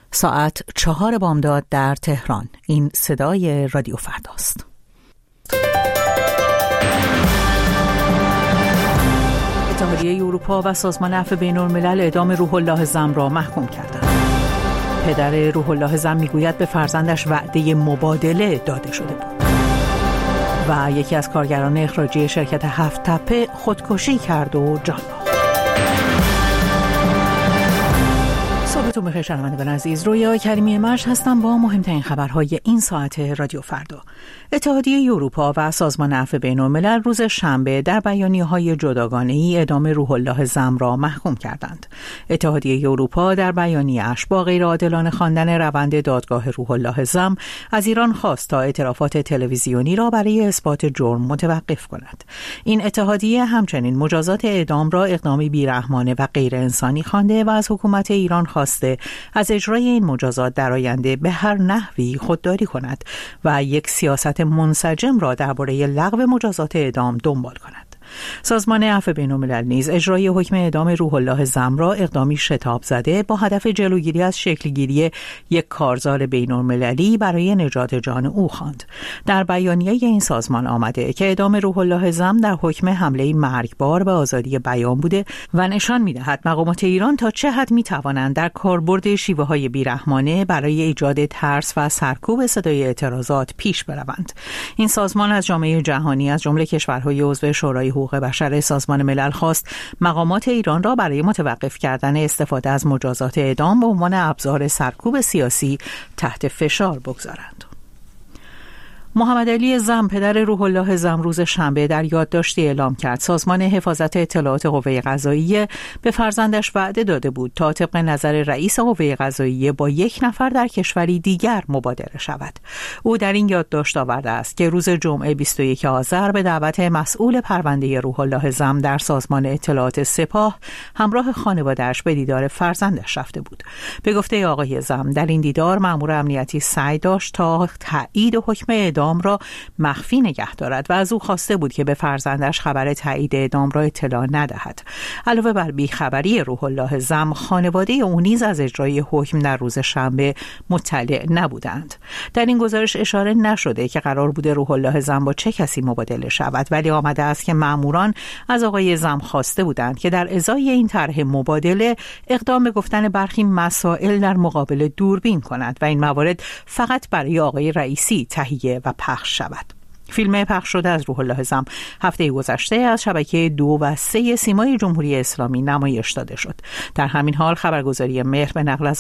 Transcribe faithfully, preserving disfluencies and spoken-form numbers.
ساعت چهار بامداد در تهران. این صدای رادیو فرداست. اتحادیه اروپا و سازمان عفو بین‌الملل اعدام روح الله زم را محکوم کردند. پدر روح الله زم میگوید به فرزندش وعده مبادله داده شده بود. و یکی از کارگران اخراجی شرکت هفت تپه خودکشی کرد و جان باخت. صبحتون بخیر شنوندگان عزیز، رویا کریمی مرج هستم با مهمترین خبرهای این ساعت رادیو فردا. اتحادیه اروپا و سازمان عفو بین‌الملل روز شنبه در بیانیه‌های جداگانه‌ای اعدام روح الله زم را محکوم کردند. اتحادیه اروپا در بیانیه‌اش با غیرعادلانه خواندن روند دادگاه روح الله زم از ایران خواست تا اعترافات تلویزیونی را برای اثبات جرم متوقف کند. این اتحادیه همچنین مجازات اعدام را اقدامی بیرحمانه و غیر انسانی خوانده و از حکومت ایران خواسته از اجرای این مجازات در آینده به هر نحوی خودداری کند و یک سیاست منسجم را درباره لغو مجازات اعدام دنبال کند. سازمان عفو بین‌الملل نیز اجرای حکم اعدام روح الله زم را اقدامی شتاب زده با هدف جلوگیری از شکلگیری یک کارزار بین‌المللی برای نجات جان او خواند. در بیانیه این سازمان آمده که اعدام روح الله زم در حکم حمله مرگبار به آزادی بیان بوده و نشان می‌دهد مقامات ایران تا چه حد می‌توانند در کاربرد شیوه‌های بیرحمانه برای ایجاد ترس و سرکوب صدای اعتراضات پیش بروند. این سازمان از جامعه جهانی از جمله کشورهای عضو شورای حقوق بشر سازمان ملل خواست مقامات ایران را برای متوقف کردن استفاده از مجازات اعدام به عنوان ابزار سرکوب سیاسی تحت فشار بگذارند. محمد علی زم پدر روح الله زم روز شنبه در یادداشتی اعلام کرد سازمان حفاظت اطلاعات قوه قضاییه به فرزندش وعده داده بود تا طبق نظر رئیس قوه قضاییه با یک نفر در کشوری دیگر مبادله شود. او در این یادداشت آورده است که روز جمعه بیست و یکم آذر به دعوت مسئول پرونده روح الله زم در سازمان اطلاعات سپاه همراه خانواده‌اش به دیدار فرزندش رفته بود. به گفته آقای زم در این دیدار مأمور امنیتی سعی داشت تا تایید حکم اعدام را مخفی نگه دارد و از او خواسته بود که به فرزندش خبر تایید اعدام را اطلاع ندهد. علاوه بر بیخبری روح الله زم، خانواده او نیز از اجرای حکم در روز شنبه مطلع نبودند. در این گزارش اشاره نشده که قرار بوده روح الله زم با چه کسی مبادله شود، ولی آمده است که مأموران از آقای زم خواسته بودند که در ازای این طرح مبادله اقدام به گفتن برخی مسائل در مقابل دوربین کند و این موارد فقط برای آقای رئیسی تهیه و پخش شود. فیلم پخش شده از روح الله زم هفته گذشته از شبکه دو و سه سیمای جمهوری اسلامی نمایش داده شد. در همین حال خبرگزاری مهر به نقل از